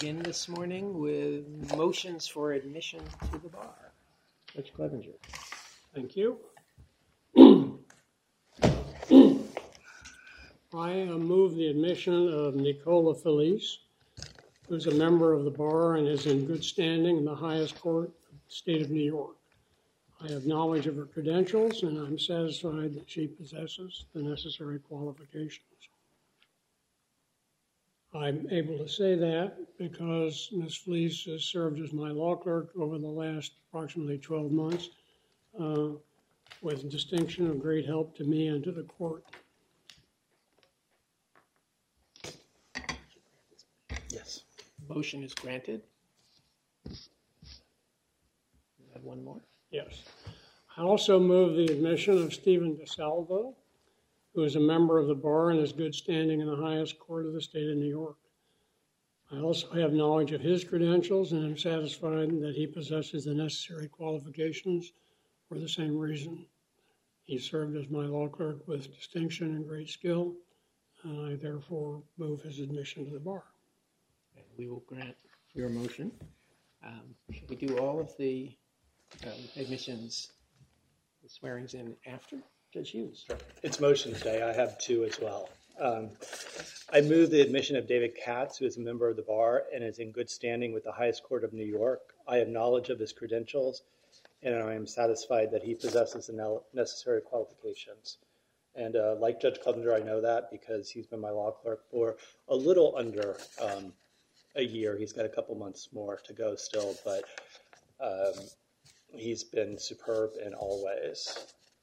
begin this morning with motions for admission to the bar. Judge Clevenger. Thank you. I move the admission of Nicola Felice, who's a member of the bar and is in good standing in the highest court of the state of New York. I have knowledge of her credentials, and I'm satisfied that she possesses the necessary qualifications. I'm able to say that because Ms. Felice has served as my law clerk over the last approximately 12 months with distinction of great help to me and to the court. Yes. Motion is granted. You have one more? Yes. I also move the admission of Stephen DeSalvo, who is a member of the bar and is good standing in the highest court of the state of New York. I also have knowledge of his credentials and am satisfied that he possesses the necessary qualifications for the same reason. He served as my law clerk with distinction and great skill, and I therefore move his admission to the bar. We will grant your motion. Should we do all of the admissions, the swearings in after? Judge Hughes. Sure. It's motions day. I have two as well. I move the admission of David Katz, who is a member of the bar and is in good standing with the highest court of New York. I have knowledge of his credentials, and I am satisfied that he possesses the necessary qualifications. And like Judge Clevenger, I know that because he's been my law clerk for a little under a year. He's got a couple months more to go still, but he's been superb in all ways.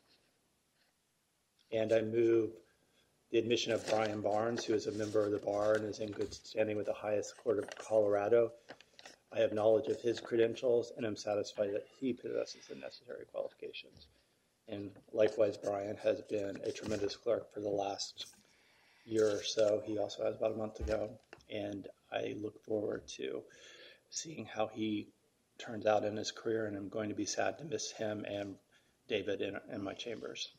And I move the admission of Brian Barnes, who is a member of the bar and is in good standing with the highest court of Colorado. I have knowledge of his credentials, and I'm satisfied that he possesses the necessary qualifications. And likewise, Brian has been a tremendous clerk for the last year or so. He also has about a month to go, and I look forward to seeing how he turns out in his career, and I'm going to be sad to miss him and David in my chambers.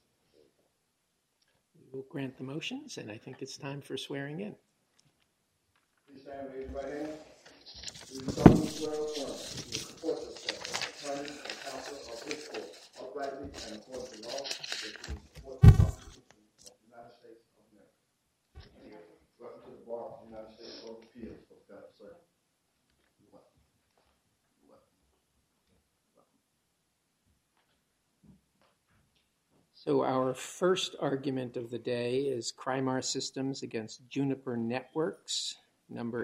We will grant the motions, and I think it's time for swearing in. Please stand and raise your right hand. Do you solemnly swear or affirm that you will support yourself, attorney and counsel of this court, uprightly and according to law, that you will support the Constitution of the United States of America? Welcome to the bar of the United States Court of Appeals for the Federal Circuit. You're welcome. You're welcome. So our first argument of the day is Crimar Systems against Juniper Networks, number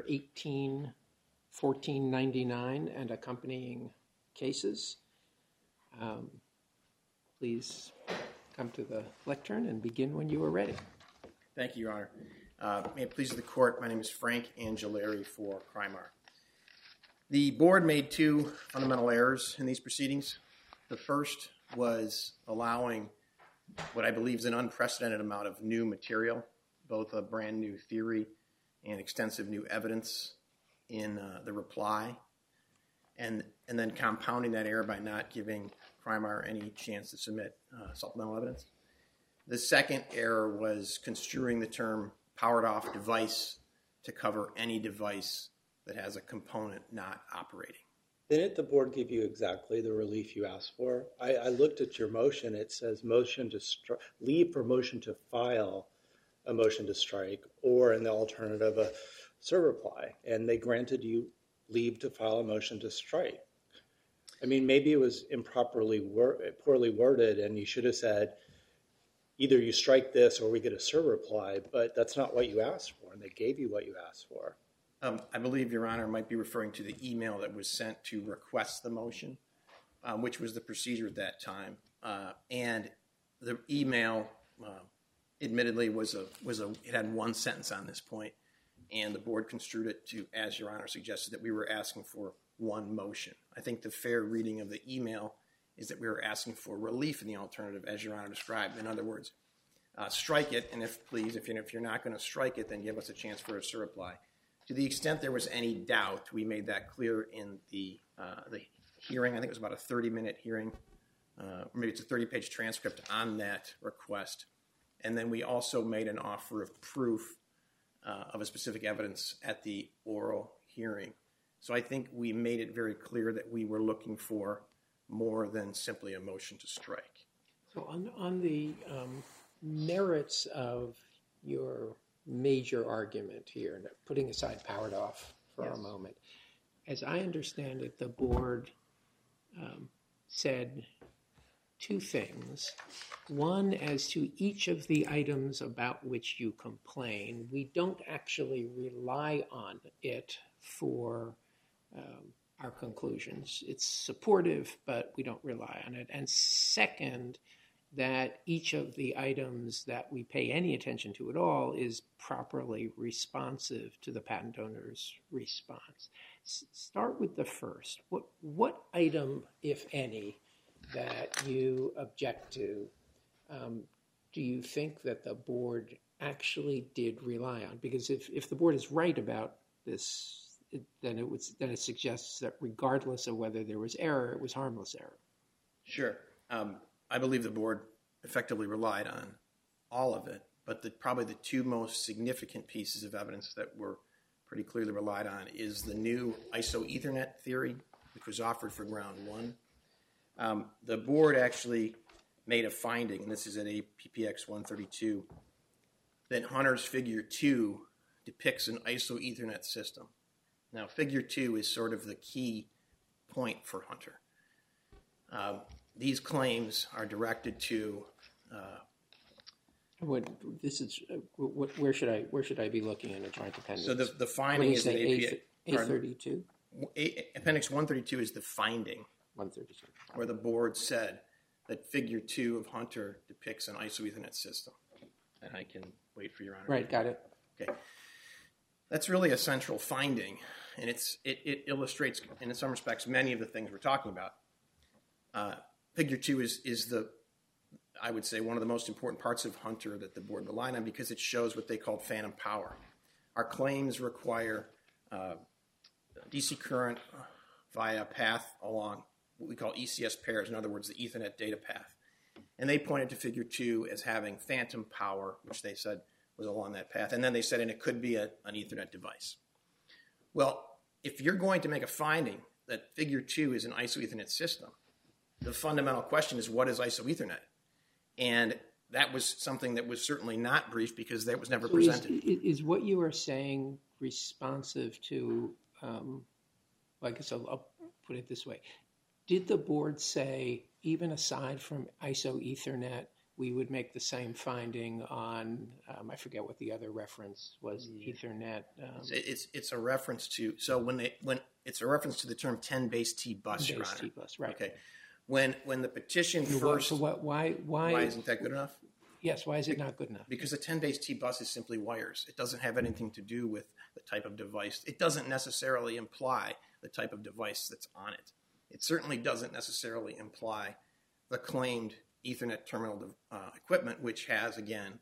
181499 and accompanying cases. Please come to the lectern and begin when you are ready. Thank you, Your Honor. May it please the court, my name is Frank Angelari for Crimar. The board made two fundamental errors in these proceedings. The first was allowing what I believe is an unprecedented amount of new material, both a brand new theory and extensive new evidence in the reply, and then compounding that error by not giving Crimar any chance to submit supplemental evidence. The second error was construing the term powered off device to cover any device that has a component not operating. Didn't the board give you exactly the relief you asked for? I looked at your motion. It says motion to leave for motion to file a motion to strike, or in the alternative, a surreply. And they granted you leave to file a motion to strike. I mean, maybe it was poorly worded, and you should have said, either you strike this or we get a surreply, but that's not what you asked for, and they gave you what you asked for. I believe Your Honor might be referring to the email that was sent to request the motion, which was the procedure at that time. And the email, admittedly, it had one sentence on this point, and the board construed it to, as Your Honor suggested, that we were asking for one motion. I think the fair reading of the email is that we were asking for relief in the alternative, as Your Honor described. In other words, strike it, and if you're not going to strike it, then give us a chance for a surreply. To the extent there was any doubt, we made that clear in the hearing. I think it was about a 30-minute hearing, or maybe it's a 30-page transcript on that request. And then we also made an offer of proof of a specific evidence at the oral hearing. So I think we made it very clear that we were looking for more than simply a motion to strike. So on the merits of your major argument here, putting aside powered off for a moment, as I understand it, the board said two things. One, as to each of the items about which you complain, we don't actually rely on it for our conclusions. It's supportive, but we don't rely on it. And second, that each of the items that we pay any attention to at all is properly responsive to the patent owner's response. Start with the first. What item, if any, that you object to, do you think that the board actually did rely on? Because if the board is right about this, then it suggests that regardless of whether there was error, it was harmless error. Sure. I believe the board effectively relied on all of it, but probably the two most significant pieces of evidence that were pretty clearly relied on is the new ISO Ethernet theory, which was offered for ground one. The board actually made a finding, and this is at APPX 132, that Hunter's Figure 2 depicts an ISO Ethernet system. Now, Figure 2 is sort of the key point for Hunter. These claims are directed to. Where should I be looking in a joint appendix? So the finding is that A32. Appendix 132 is the finding. 132. Where the board said that Figure 2 of Hunter depicts an ISO Ethernet system. And I can wait for Your Honor. Right, got it. Okay. That's really a central finding, and it illustrates, in some respects, many of the things we're talking about. Figure 2 is I would say, one of the most important parts of Hunter that the board relied on because it shows what they call phantom power. Our claims require DC current via a path along what we call ECS pairs, in other words, the Ethernet data path. And they pointed to Figure 2 as having phantom power, which they said was along that path. And then they said, and it could be an Ethernet device. Well, if you're going to make a finding that Figure 2 is an ISO Ethernet system, the fundamental question is, what is ISO Ethernet? And that was something that was certainly not briefed because that was never presented. Is what you are saying responsive to, I guess I'll put it this way. Did the board say, even aside from ISO Ethernet, we would make the same finding on, I forget what the other reference was, Ethernet? It's a reference to, so when it's a reference to the term 10 base T bus, Your Honor. 10 base T bus, right. Okay. When the petition first, so why isn't that good enough? Yes, why is it not good enough? Because a 10 base T bus is simply wires. It doesn't have anything to do with the type of device. It doesn't necessarily imply the type of device that's on it. It certainly doesn't necessarily imply the claimed Ethernet terminal equipment, which has, again,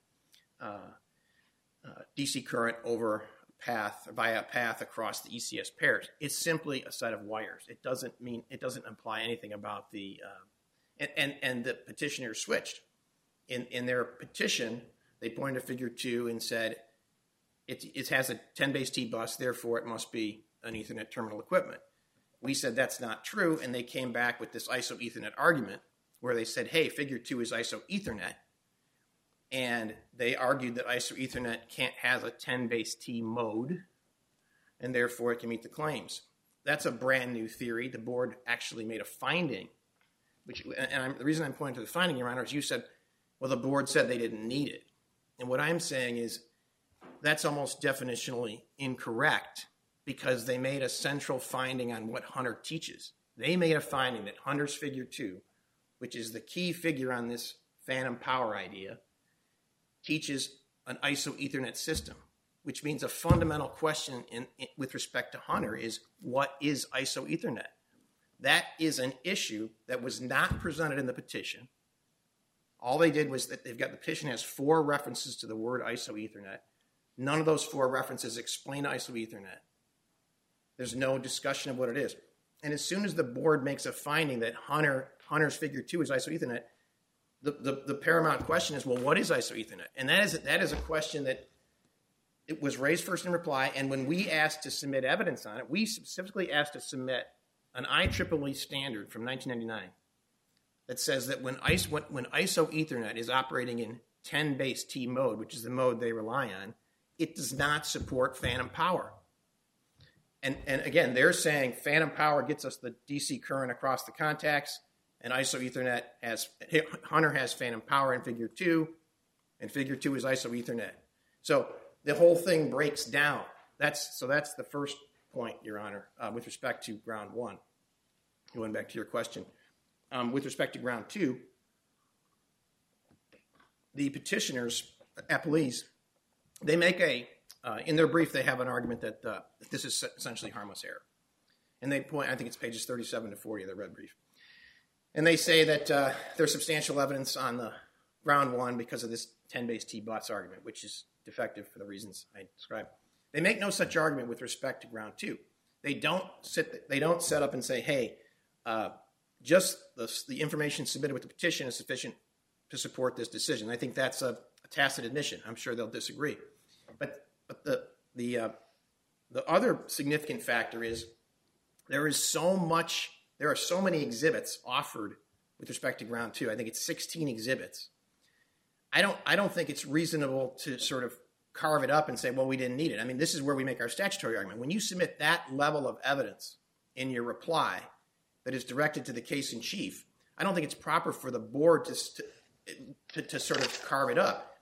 DC current over path, via a path across the ECS pairs. It's simply a set of wires. It doesn't imply anything about the, and the petitioner switched. In their petition, they pointed to Figure 2 and said, it has a 10 base T bus, therefore it must be an Ethernet terminal equipment. We said that's not true, and they came back with this ISO Ethernet argument where they said, hey, Figure 2 is ISO Ethernet, and they argued that ISO Ethernet has a 10 base T mode, and therefore it can meet the claims. That's a brand new theory. The board actually made a finding, the reason I'm pointing to the finding, Your Honor, is you said, well, the board said they didn't need it. And what I'm saying is that's almost definitionally incorrect because they made a central finding on what Hunter teaches. They made a finding that Hunter's Figure 2, which is the key figure on this phantom power idea, teaches an ISO Ethernet system, which means a fundamental question with respect to Hunter is, what is ISO Ethernet? That is an issue that was not presented in the petition. All they did was that the petition has 4 references to the word ISO Ethernet. None of those 4 references explain ISO Ethernet. There's no discussion of what it is. And as soon as the board makes a finding that Hunter's Figure 2 is ISO Ethernet, the paramount question is, well, what is ISO Ethernet? And that is a question that it was raised first in reply, and when we asked to submit evidence on it, we specifically asked to submit an IEEE standard from 1999 that says that when ISO Ethernet is operating in 10 base T mode, which is the mode they rely on, it does not support phantom power. And again, they're saying phantom power gets us the DC current across the contacts, and ISO Ethernet Hunter has phantom power in figure 2, and figure 2 is ISO Ethernet. So the whole thing breaks down. That's the first point, Your Honor, with respect to ground 1. Going back to your question. With respect to ground 2, the petitioners, appellees, they make in their brief, they have an argument that this is essentially harmless error. And they point, I think it's pages 37 to 40 of the red brief. And they say that there's substantial evidence on the ground 1 because of this 10 base T bus argument, which is defective for the reasons I described. They make no such argument with respect to ground 2. They don't set up and say, hey, just the information submitted with the petition is sufficient to support this decision. I think that's a tacit admission. I'm sure they'll disagree. But the other significant factor is there are so many exhibits offered with respect to ground 2. I think it's 16 exhibits. I don't think it's reasonable to sort of carve it up and say, well, we didn't need it. I mean, this is where we make our statutory argument. When you submit that level of evidence in your reply that is directed to the case in chief, I don't think it's proper for the board to sort of carve it up.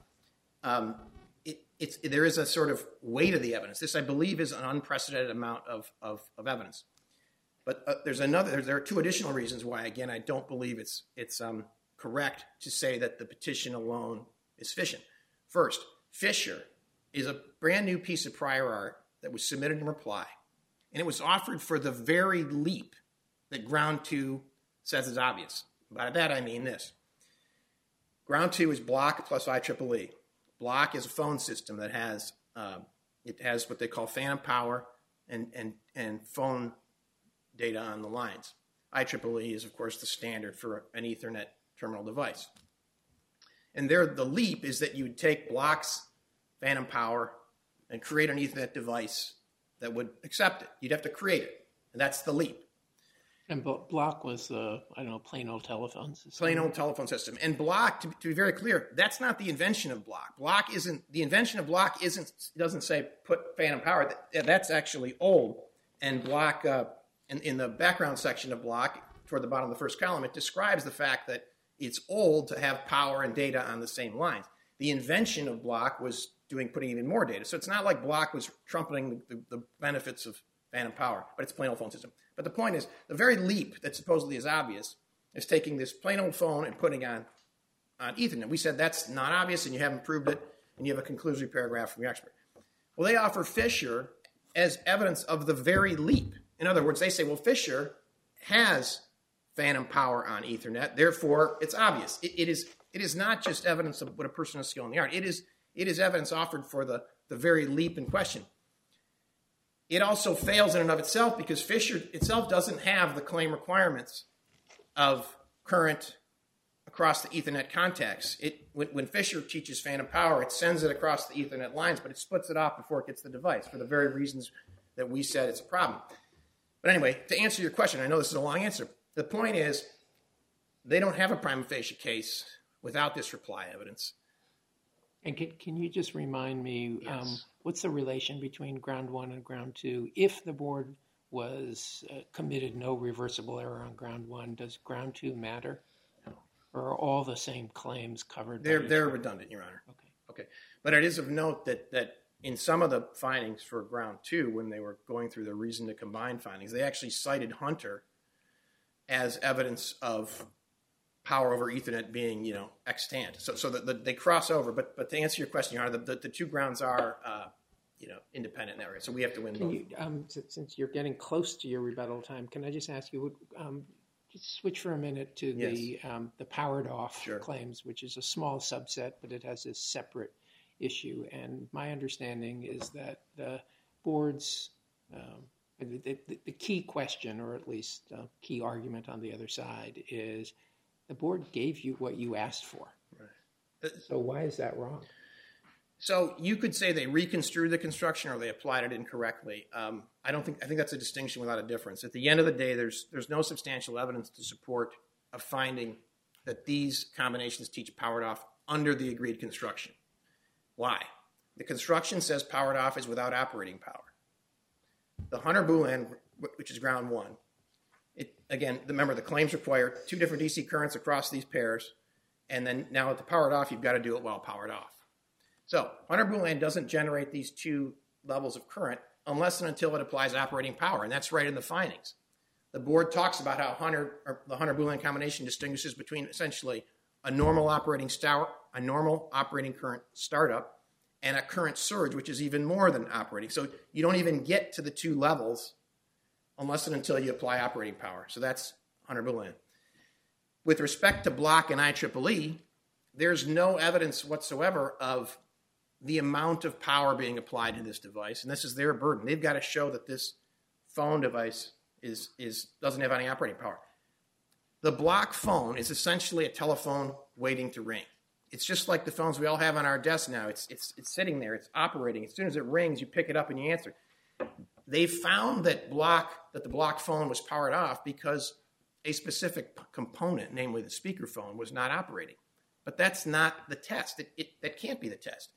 There is a sort of weight of the evidence. This, I believe, is an unprecedented amount of evidence. But there are 2 additional reasons why, again, I don't believe it's correct to say that the petition alone is sufficient. First, Fisher is a brand new piece of prior art that was submitted in reply, and it was offered for the very leap that ground 2 says is obvious. By that, I mean this. Ground 2 is Block plus IEEE. Block is a phone system that has what they call phantom power and phone data on the lines. IEEE is, of course, the standard for an Ethernet terminal device. And there, the leap is that you would take Block's phantom power and create an Ethernet device that would accept it. You'd have to create it, and that's the leap. And Block was plain old telephone system. Plain old telephone system. And Block, to be very clear, that's not the invention of Block. The invention of Block doesn't say put phantom power. That's actually old. And Block, in the background section of Block, toward the bottom of the first column, it describes the fact that it's old to have power and data on the same lines. The invention of Block was putting even more data. So it's not like Block was trumpeting the benefits of phantom power, but it's a plain old phone system. But the point is, the very leap that supposedly is obvious is taking this plain old phone and putting on Ethernet. We said that's not obvious and you haven't proved it, and you have a conclusory paragraph from your expert. Well, they offer Fisher as evidence of the very leap. In other words, they say, well, Fisher has phantom power on Ethernet, therefore it's obvious. It is not just evidence of what a person of skill in the art. It is evidence offered for the very leap in question. It also fails in and of itself because Fisher itself doesn't have the claim requirements of current across the Ethernet contacts. When Fisher teaches phantom power, it sends it across the Ethernet lines, but it splits it off before it gets the device for the very reasons that we said it's a problem. But anyway, to answer your question, I know this is a long answer. The point is they don't have a prima facie case without this reply evidence. And can you just remind me, Yes. What's the relation between ground 1 and ground 2? If the board was committed no reversible error on ground 1, does ground 2 matter? No. Or are all the same claims covered? They're redundant, Your Honor. Okay. But it is of note that in some of the findings for ground 2, when they were going through the reason to combine findings, they actually cited Hunter as evidence of power over Ethernet being, extant. So that they cross over. But to answer your question, Your Honor, the 2 grounds are, independent in that area. So we have to win both. Since you're getting close to your rebuttal time, can I just ask you, just switch for a minute to the powered off claims, which is a small subset, but it has this separate issue. And my understanding is that the board's, the key question, or at least key argument on the other side, is the board gave you what you asked for. Right. So why is that wrong? So you could say they reconstrued the construction or they applied it incorrectly. I think that's a distinction without a difference. At the end of the day, there's no substantial evidence to support a finding that these combinations teach powered off under the agreed construction. Why? The construction says powered off is without operating power. The Hunter-Boolean, which is ground one, remember the claims require 2 different DC currents across these pairs, and then now at the powered off, you've got to do it while powered off. So Hunter-Boolean doesn't generate these 2 levels of current unless and until it applies operating power, and that's right in the findings. The board talks about how the Hunter-Boolean combination distinguishes between essentially a normal operating current startup and a current surge, which is even more than operating. So you don't even get to the 2 levels unless and until you apply operating power. So that's Hunter-Boolean. With respect to Block and IEEE, there's no evidence whatsoever of the amount of power being applied to this device, and this is their burden. They've got to show that this phone device doesn't have any operating power. The Block phone is essentially a telephone waiting to ring. It's just like the phones we all have on our desk now. It's sitting there. It's operating. As soon as it rings, you pick it up and you answer. They found that the Block phone was powered off because a specific component, namely the speakerphone, was not operating. But that's not the test. That can't be the test.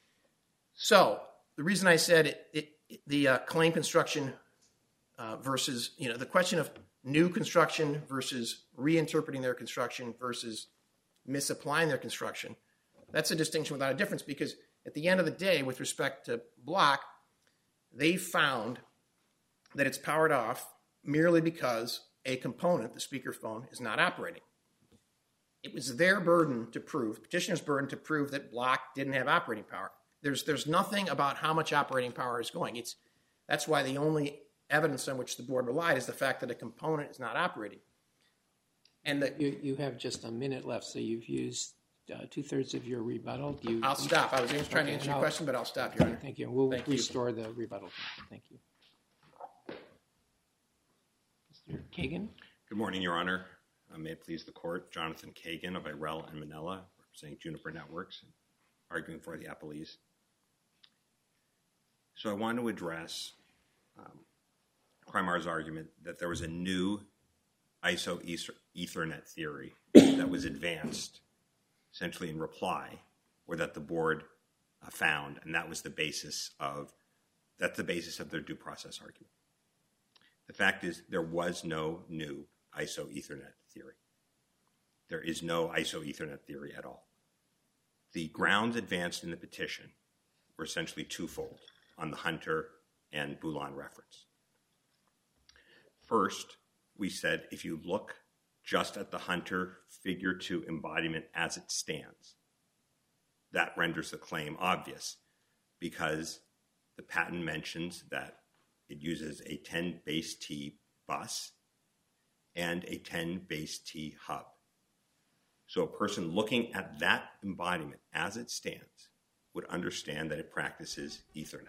So the reason I said the claim construction versus, the question of new construction versus reinterpreting their construction versus misapplying their construction, that's a distinction without a difference, because at the end of the day, with respect to Block, they found that it's powered off merely because a component, the speakerphone, is not operating. It was their burden to prove, petitioner's burden to prove that Block didn't have operating power. There's nothing about how much operating power is going. That's why the only evidence on which the board relied is the fact that a component is not operating. And you have just a minute left, so you've used 2/3 of your rebuttal. I'll stop. I was just trying to answer your question, but I'll stop, Your Honor. Thank you. We'll restore the rebuttal. Thank you. Mr. Kagan? Good morning, Your Honor. May it please the court. Jonathan Kagan of Irell and Manila, representing Juniper Networks, arguing for the appellees. So I want to address Crimar's argument that there was a new ISO Ethernet theory that was advanced essentially in reply, or that the board found, and that's the basis of their due process argument. The fact is there was no new ISO Ethernet theory. There is no ISO Ethernet theory at all. The grounds advanced in the petition were essentially twofold on the Hunter and Boolean reference. First, we said if you look just at the Hunter figure 2 embodiment as it stands, that renders the claim obvious because the patent mentions that it uses a 10 base T bus and a 10 base T hub. So a person looking at that embodiment as it stands would understand that it practices Ethernet.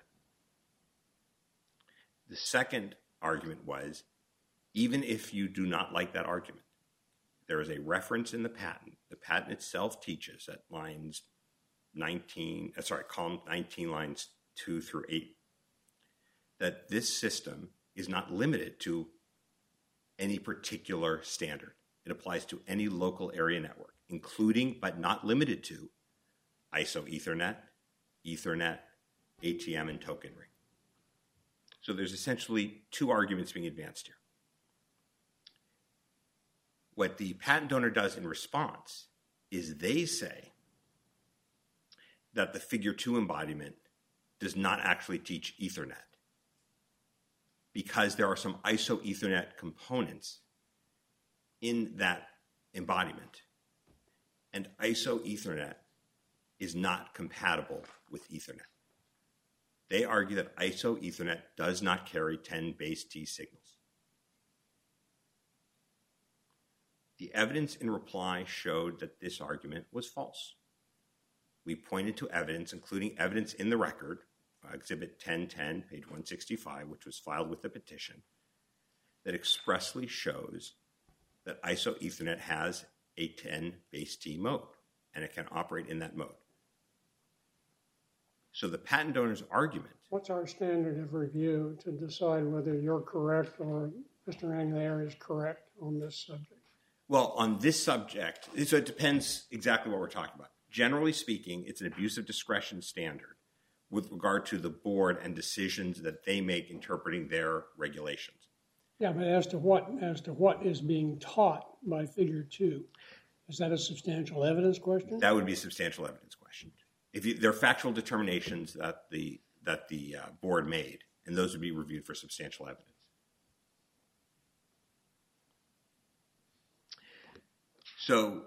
The second argument was, even if you do not like that argument, there is a reference in the patent. The patent itself teaches at column 19, lines 2 through 8, that this system is not limited to any particular standard. It applies to any local area network, including but not limited to ISO Ethernet, Ethernet, ATM, and token ring. So there's essentially 2 arguments being advanced here. What the patent owner does in response is they say that the figure 2 embodiment does not actually teach Ethernet because there are some ISO Ethernet components in that embodiment, and ISO Ethernet is not compatible with Ethernet. They argue that ISO Ethernet does not carry 10 base T signals. The evidence in reply showed that this argument was false. We pointed to evidence, including evidence in the record, Exhibit 1010, page 165, which was filed with the petition, that expressly shows that ISO Ethernet has a 10 base T mode, and it can operate in that mode. So the patent owner's argument. What's our standard of review to decide whether you're correct or Mr. Angler is correct on this subject? Well, on this subject, so it depends exactly what we're talking about. Generally speaking, it's an abuse of discretion standard with regard to the board and decisions that they make interpreting their regulations. Yeah, but as to what is being taught by Figure 2, is that a substantial evidence question? That would be a substantial evidence question. There are factual determinations that the board made, and those would be reviewed for substantial evidence. So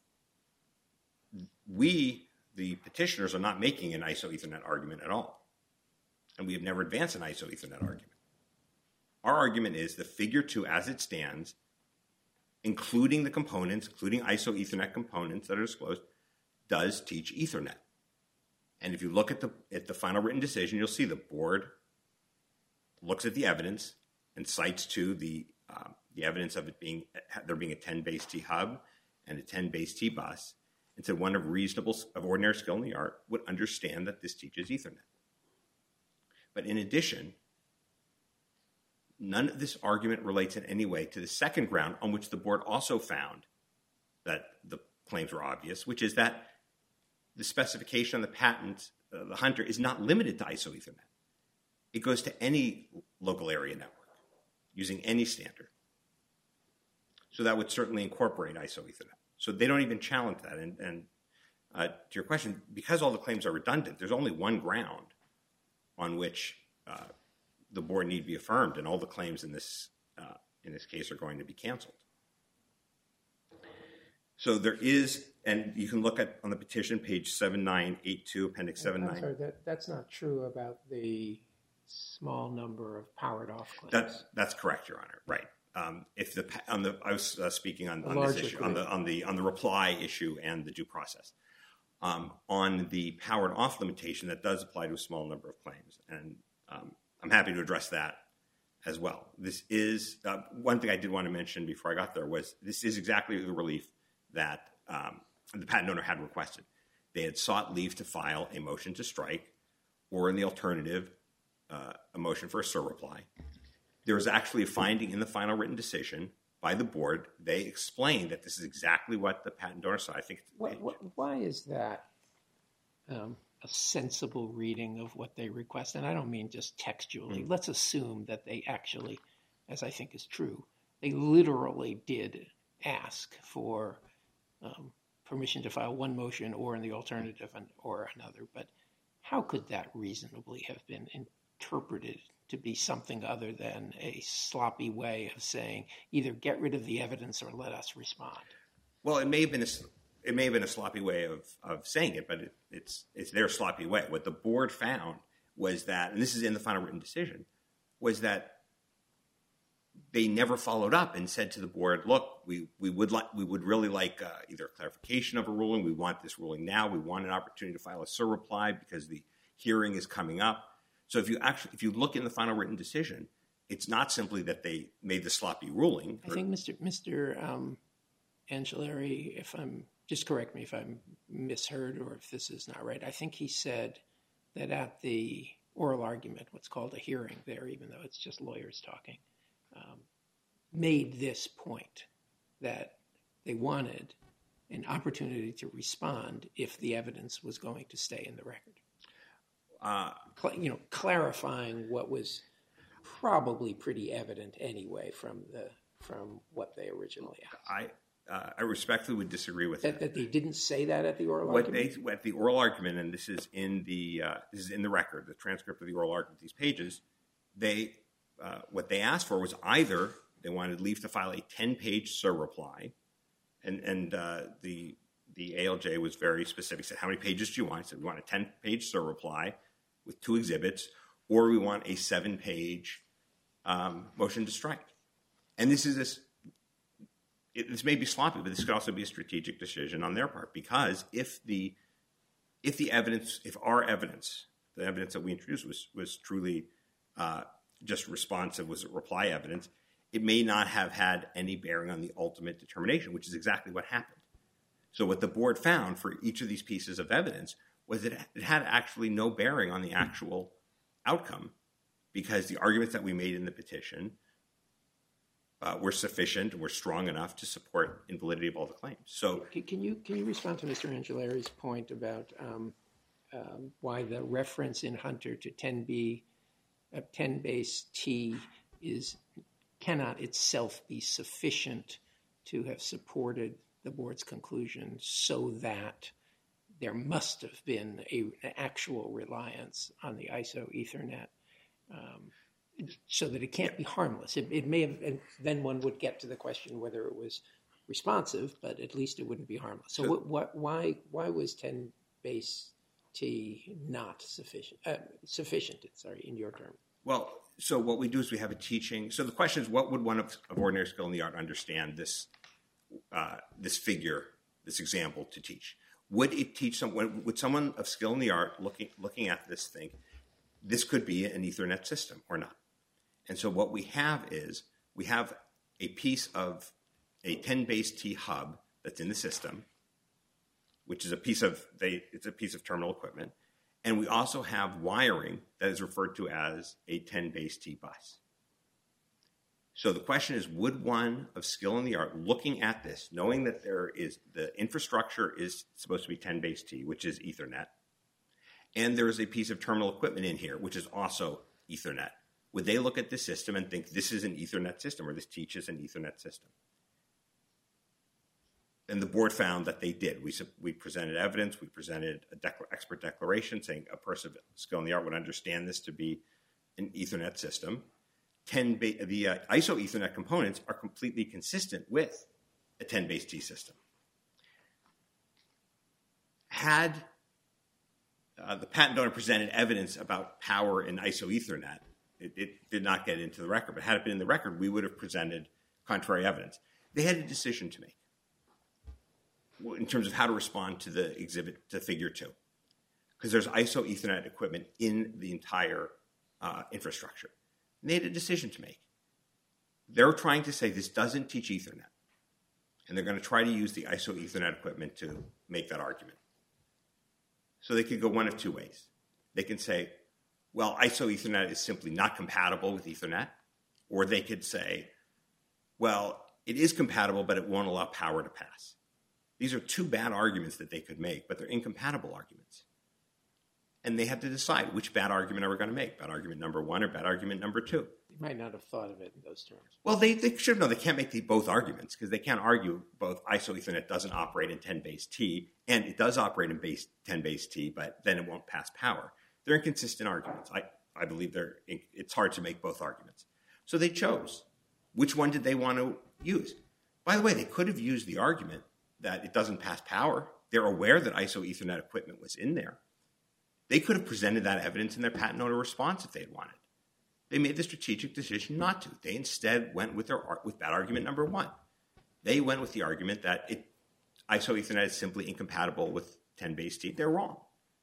we, the petitioners, are not making an ISO Ethernet argument at all. And we have never advanced an ISO Ethernet argument. Our argument is the Figure 2 as it stands, including the components, including ISO Ethernet components that are disclosed, does teach Ethernet. And if you look at the final written decision, you'll see the board looks at the evidence and cites to the evidence of there being a 10 base T hub and a 10 base T bus, and said one of ordinary skill in the art would understand that this teaches Ethernet. But in addition, none of this argument relates in any way to the second ground on which the board also found that the claims were obvious, which is that the specification on the patent, the Hunter, is not limited to ISO Ethernet. It goes to any local area network using any standard. So that would certainly incorporate ISO Ethernet. So they don't even challenge that. And to your question, because all the claims are redundant, there's only one ground on which the board need be affirmed, and all the claims in this case are going to be canceled. So there is, and you can look at on the petition, page 7982, appendix 79. I'm sorry, that's not true about the small number of powered off claims. That's correct, Your Honor. Right. I was speaking on this issue, on the reply issue and the due process. On the powered off limitation, that does apply to a small number of claims, and I'm happy to address that as well. This is one thing I did want to mention before I got there was this is exactly the relief that the patent owner had requested. They had sought leave to file a motion to strike, or in the alternative, a motion for a surreply. There was actually a finding in the final written decision by the board. They explained that this is exactly what the patent owner said. I think. Why is that a sensible reading of what they request? And I don't mean just textually. Let's assume that they actually, as I think is true, they literally did ask for permission to file one motion, or in the alternative, or another. But how could that reasonably have been interpreted to be something other than a sloppy way of saying either get rid of the evidence or let us respond? Well, it may have been a sloppy way of saying it, but it's their sloppy way. What the board found was that, and this is in the final written decision, was that they never followed up and said to the board, "Look, we would really like either a clarification of a ruling. We want this ruling now. We want an opportunity to file a surreply because the hearing is coming up." So if you look in the final written decision, it's not simply that they made the sloppy ruling. I think Mr. Angelari, if I'm just correct me if I'm misheard or if this is not right. I think he said that at the oral argument, what's called a hearing there, even though it's just lawyers talking, made this point that they wanted an opportunity to respond if the evidence was going to stay in the record. Clarifying what was probably pretty evident anyway from what they originally asked. I respectfully would disagree with that. That they didn't say that at the oral argument? At the oral argument, and this is in the record, the transcript of the oral argument, these pages, what they asked for was either they wanted leave to file a 10-page surreply, and the ALJ was very specific, said, how many pages do you want? He said, we want a 10-page surreply with 2 exhibits, or we want a 7-page motion to strike. And this may be sloppy, but this could also be a strategic decision on their part, because if our evidence, the evidence that we introduced was truly just responsive, was reply evidence, it may not have had any bearing on the ultimate determination, which is exactly what happened. So what the board found for each of these pieces of evidence was that it had actually no bearing on the actual outcome, because the arguments that we made in the petition were sufficient, were strong enough to support invalidity of all the claims. So can you respond to Mr. Angelari's point about why the reference in Hunter to 10 base T cannot itself be sufficient to have supported the board's conclusion, so that there must have been an actual reliance on the ISO Ethernet, so that it can't be harmless. It may have, and then one would get to the question whether it was responsive, but at least it wouldn't be harmless. So why was 10 base T not sufficient? In your term. Well, so what we do is we have a teaching. So the question is, what would one of ordinary skill in the art understand this figure, this example, to teach? Would it teach someone? Would someone of skill in the art looking at this think this could be an Ethernet system or not? And so what we have is we have a piece of a 10 base T hub that's in the system, which is it's a piece of terminal equipment. And we also have wiring that is referred to as a 10 base T bus. So the question is, would one of skill in the art looking at this, knowing that the infrastructure is supposed to be 10 base T, which is Ethernet, and there is a piece of terminal equipment in here, which is also Ethernet, would they look at this system and think this is an Ethernet system, or this teaches an Ethernet system? And the board found that they did. We presented evidence. We presented an expert declaration saying a person of skill in the art would understand this to be an Ethernet system. The ISO Ethernet components are completely consistent with a 10 base T system. Had the patent owner presented evidence about power in ISO Ethernet, it did not get into the record. But had it been in the record, we would have presented contrary evidence. They had a decision to make in terms of how to respond to the exhibit, to figure 2. Because there's ISO Ethernet equipment in the entire infrastructure. And they had a decision to make. They're trying to say this doesn't teach Ethernet. And they're going to try to use the ISO Ethernet equipment to make that argument. So they could go one of two ways. They can say, well, ISO Ethernet is simply not compatible with Ethernet. Or they could say, well, it is compatible, but it won't allow power to pass. These are two bad arguments that they could make, but they're incompatible arguments. And they have to decide which bad argument are we going to make, bad argument number 1 or bad argument number 2. You might not have thought of it in those terms. Well, they should know they can't make both arguments, because they can't argue both ISO Ethernet doesn't operate in 10 base T and it does operate in 10 base T, but then it won't pass power. They're inconsistent arguments. I believe it's hard to make both arguments. So they chose. Which one did they want to use? By the way, they could have used the argument that it doesn't pass power. They're aware that ISO Ethernet equipment was in there. They could have presented that evidence in their patent owner response if they had wanted. They made the strategic decision not to. They instead went with bad argument number 1. They went with the argument that ISO Ethernet is simply incompatible with 10 base T. They're wrong.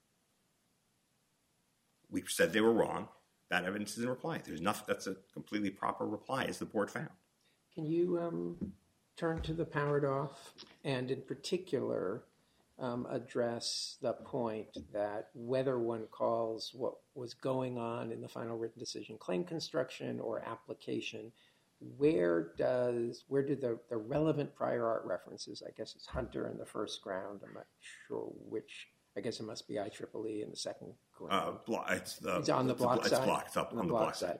We said they were wrong. That evidence is in reply. There's nothing. That's a completely proper reply, as the board found. Can you turn to the powered off, and in particular address the point that whether one calls what was going on in the final written decision claim construction or application, where do the relevant prior art references, I guess it's Hunter in the first ground, I'm not sure which, I guess it must be IEEE in the second ground. It's on the block side. It's blocked. It's up on the block side.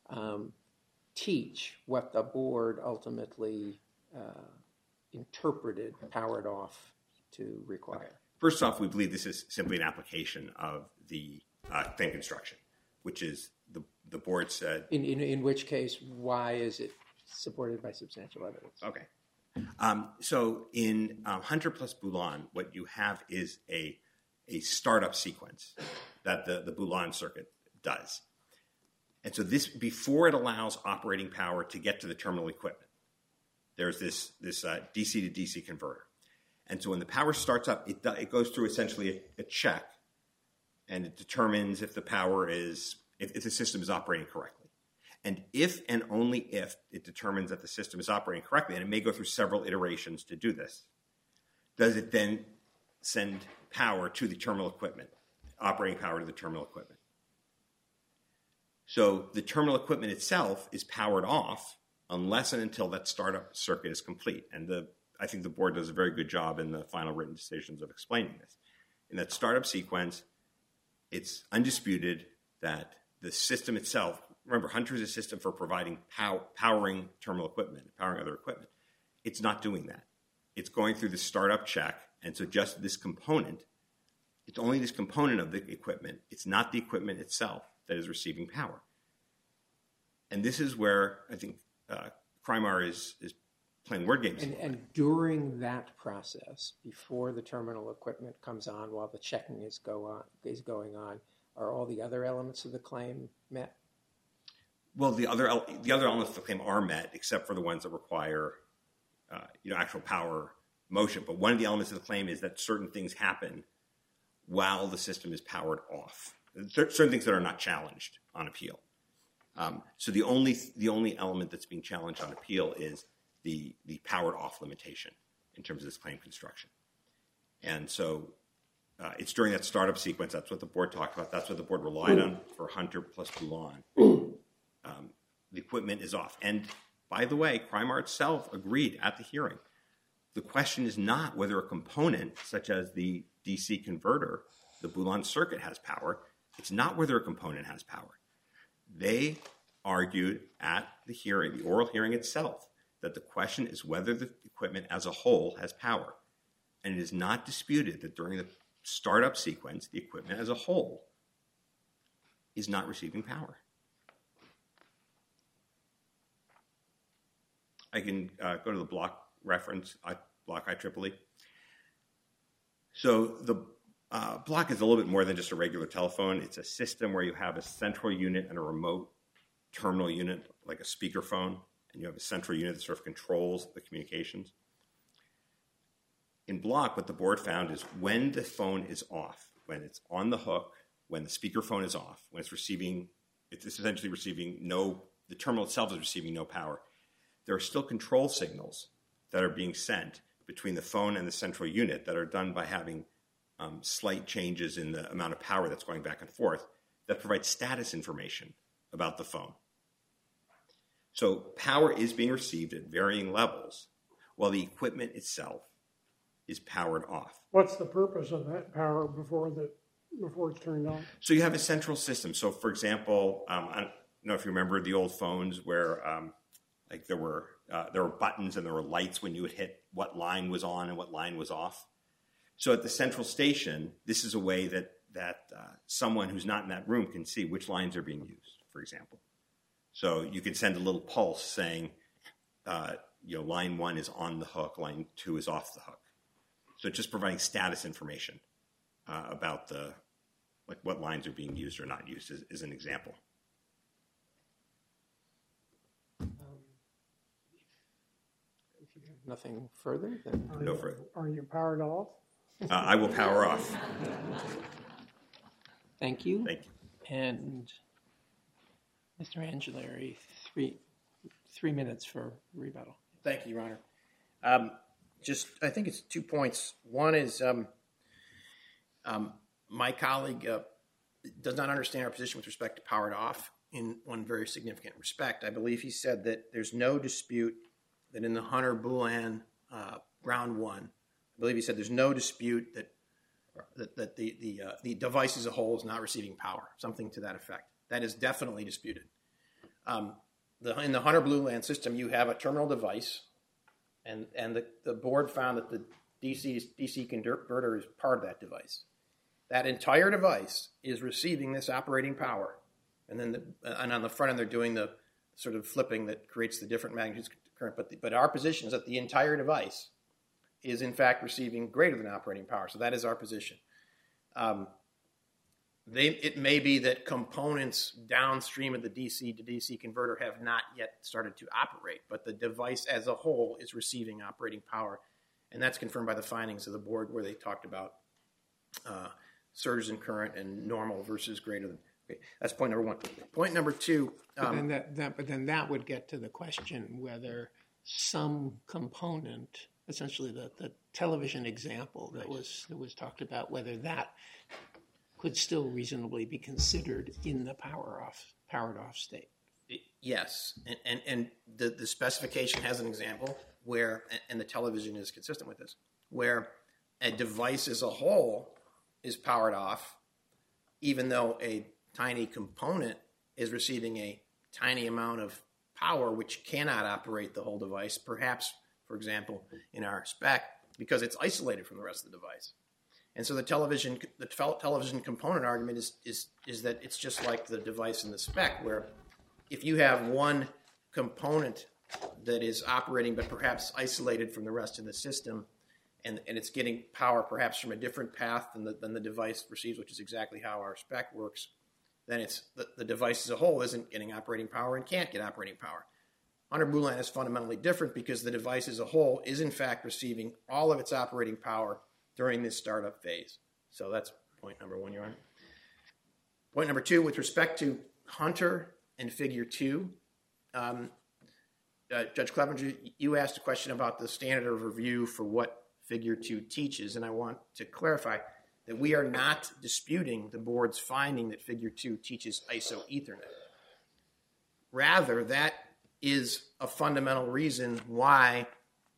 Teach what the board ultimately interpreted powered off to require. First off, we believe this is simply an application of the claim construction, which is the board said. In which case, why is it supported by substantial evidence? Okay. So in Hunter plus Boulon, what you have is a startup sequence that the Boulon circuit does. And so this, before it allows operating power to get to the terminal equipment, there's this DC to DC converter. And so when the power starts up, it goes through essentially a check, and it determines if the power is, if the system is operating correctly. And if and only if it determines that the system is operating correctly, and it may go through several iterations to do this, does it then send power to the terminal equipment. operating power to the terminal equipment. So the terminal equipment itself is powered off unless and until that startup circuit is complete. And I think the board does a very good job in the final written decisions of explaining this. In that startup sequence, it's undisputed that the system itself, remember, Hunter is a system for providing powering terminal equipment, powering other equipment. It's not doing that. It's going through the startup check, and so just this component, it's only this component of the equipment. It's not the equipment itself that is receiving power. And this is where I think Crymar is playing word games. And during that process, before the terminal equipment comes on, while the checking is going on, are all the other elements of the claim met? Well, the other elements of the claim are met, except for the ones that require actual power motion. But one of the elements of the claim is that certain things happen while the system is powered off. Certain things that are not challenged on appeal. So the only element that's being challenged on appeal is the powered off limitation in terms of this claim construction. And so it's during that startup sequence. That's what the board talked about. That's what the board relied on for Hunter plus Boulon. The equipment is off. And by the way, Crymar itself agreed at the hearing. The question is not whether a component such as the DC converter, the Boulon circuit, has power. It's not whether a component has power. They argued at the hearing, the oral hearing itself, that the question is whether the equipment as a whole has power. And it is not disputed that during the startup sequence, the equipment as a whole is not receiving power. I can go to the block reference, block IEEE. So the block is a little bit more than just a regular telephone. It's a system where you have a central unit and a remote terminal unit, like a speakerphone, and you have a central unit that sort of controls the communications. In block, what the board found is when the phone is off, when it's on the hook, when the speakerphone is off, when it's essentially receiving the terminal itself is receiving no power. There are still control signals that are being sent between the phone and the central unit that are done by having slight changes in the amount of power that's going back and forth that provide status information about the phone. So power is being received at varying levels while the equipment itself is powered off. What's the purpose of that power before it's turned on? So you have a central system. So for example, I don't know if you remember the old phones where there were buttons and there were lights when you would hit what line was on and what line was off. So at the central station, this is a way that someone who's not in that room can see which lines are being used, for example. So you could send a little pulse saying, line 1 is on the hook, line 2 is off the hook. So just providing status information about what lines are being used or not used is an example. If you have nothing further, then No further. Are you powered off? I will power off. thank you. Thank you. And Mr. Angelari, three minutes for rebuttal. Thank you, Your Honor. I think it's 2 points. One is my colleague does not understand our position with respect to powered off in one very significant respect. I believe he said that there's no dispute that in the Hunter-Boulon ground 1, I believe he said there's no dispute that the device as a whole is not receiving power, something to that effect. That is definitely disputed. In the Hunter-Boulon system, you have a terminal device, and the board found that the DC converter is part of that device. That entire device is receiving this operating power, and then on the front end they're doing the sort of flipping that creates the different magnitudes of current. But our position is that the entire device is in fact receiving greater than operating power. So that is our position. It may be that components downstream of the DC to DC converter have not yet started to operate, but the device as a whole is receiving operating power. And that's confirmed by the findings of the board where they talked about surges in current and normal versus greater than. Okay, that's point number 1. Point number 2. But then that would get to the question whether some component, essentially the television example that was talked about, whether that could still reasonably be considered in the powered off state. Yes, and the specification has an example where, and the television is consistent with this, where a device as a whole is powered off, even though a tiny component is receiving a tiny amount of power which cannot operate the whole device, perhaps, for example, in our spec, because it's isolated from the rest of the device. And so the television component argument is that it's just like the device in the spec, where if you have one component that is operating but perhaps isolated from the rest of the system, and it's getting power perhaps from a different path than the device receives, which is exactly how our spec works, then it's the device as a whole isn't getting operating power and can't get operating power. Hunter Boolean is fundamentally different because the device as a whole is in fact receiving all of its operating power during this startup phase. So that's point number one, Your Honor. Point number two, with respect to Hunter and Figure 2, Judge Clevenger, you asked a question about the standard of review for what Figure 2 teaches, and I want to clarify that we are not disputing the board's finding that Figure 2 teaches ISO Ethernet. Rather, that is a fundamental reason why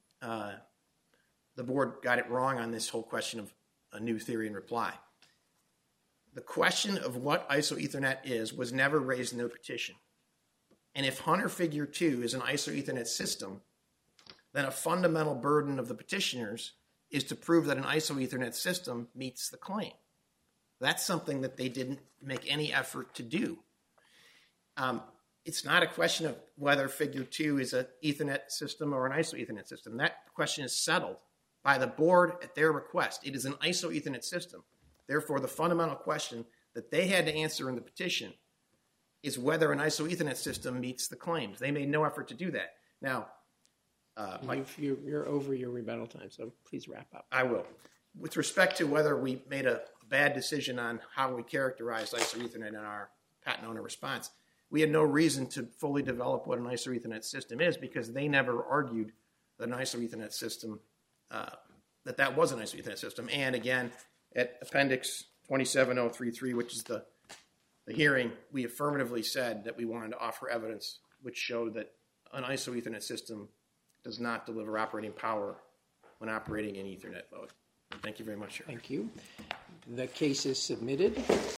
the board got it wrong on this whole question of a new theory in reply. The question of what ISO Ethernet is was never raised in the petition. And if Hunter Figure 2 is an ISO Ethernet system, then a fundamental burden of the petitioners is to prove that an ISO Ethernet system meets the claim. That's something that they didn't make any effort to do. It's not a question of whether Figure 2 is an Ethernet system or an ISO Ethernet system. That question is settled by the board at their request. It is an ISO Ethernet system. Therefore, the fundamental question that they had to answer in the petition is whether an ISO Ethernet system meets the claims. They made no effort to do that. Now, You're over your rebuttal time, so please wrap up. I will. With respect to whether we made a bad decision on how we characterized ISO Ethernet in our patent owner response, we had no reason to fully develop what an ISO Ethernet system is because they never argued that an ISO Ethernet system, that was an ISO Ethernet system. And again, at Appendix 27033, which is the hearing, we affirmatively said that we wanted to offer evidence which showed that an ISO Ethernet system does not deliver operating power when operating in Ethernet mode. Thank you very much, Your Honor. Thank you. The case is submitted.